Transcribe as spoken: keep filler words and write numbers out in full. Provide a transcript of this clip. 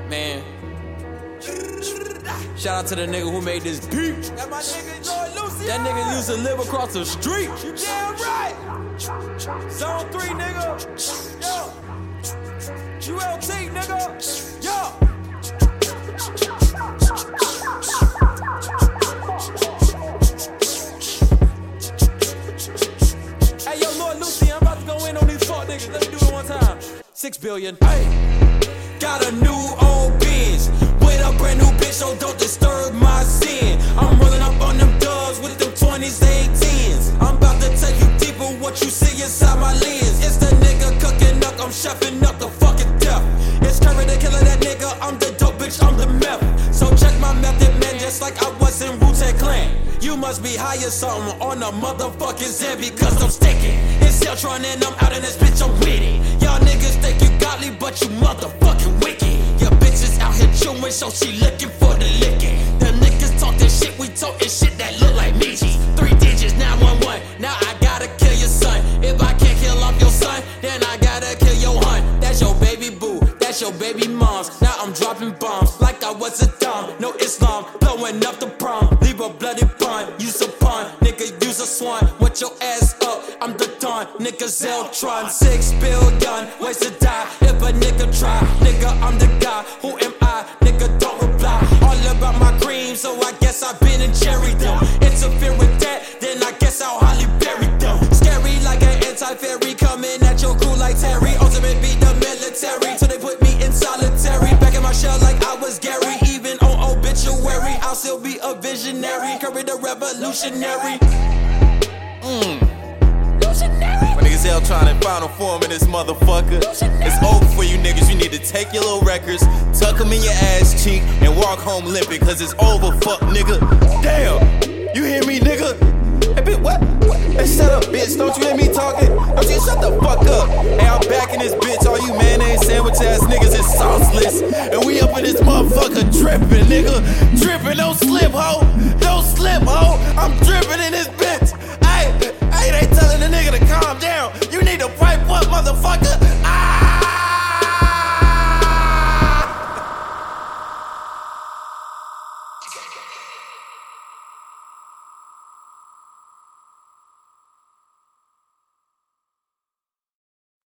Man, shout out to the nigga who made this beat. That my nigga Lord Lucy. That nigga used to live across the street. You damn right. Zone three, nigga. Yo. U L T, nigga. Yo. Hey, yo, Lord Lucy, I'm about to go in on these fuck niggas. Let me do it one time. Six billion. Hey. Got a new old Benz with a brand new bitch, so don't disturb my sin. I'm rolling up on them dubs with them twenties, eighteens. I'm about to take you deeper, what you see inside my lens. It's the nigga cooking up, I'm chefing up the fucking death. It's Curry the killer, that nigga, I'm the dope bitch, I'm the meth. So check my method, man, just like I was in Wu-Tang Clan. You must be high or something on a motherfucking Zen, because I'm sticking. It's Celtron and I'm out in this bitch, I'm with it. Y'all niggas think you godly, but you motherfucking wicked. Your bitch is out here chewing, so she looking for the licking. Them niggas talk that shit, we talking shit that look like me. Three digits, nine one one, now I gotta kill your son. If I can't kill off your son, then I gotta kill your hunt. That's your baby boo, that's your baby moms. Now I'm dropping bombs like I was a dumb. No Islam, blowing up the prom. Leave a bloody pun, use a pun. Nigga, use a swan, want your ass up. I'm the Don, nigga Zeltron. Six billion, ways to die if a nigga try. Nigga, I'm the guy, who am I? Nigga, don't reply. All about my cream, so I guess I've been in cherry them. Interfere with that, then I guess I'll Holly bury them. Scary like an anti-fairy, coming at your crew like Terry. Ultimate beat the military, till they put me in solitary. Back in my shell like I was Gary, even on obituary, I'll still be a visionary. Curry the revolutionary. Mmm. My niggas Celtron in final form in this motherfucker. It's over for you niggas, you need to take your little records, tuck them in your ass cheek, and walk home limping, cause it's over, fuck nigga. Damn, you hear me nigga? Hey bitch, what? Hey shut up bitch, don't you hear me talking? Don't you shut the fuck up. Hey, I'm back in this bitch, all you mayonnaise sandwich ass niggas is sauceless. And we up in this motherfucker dripping, nigga. Dripping, don't slip, ho.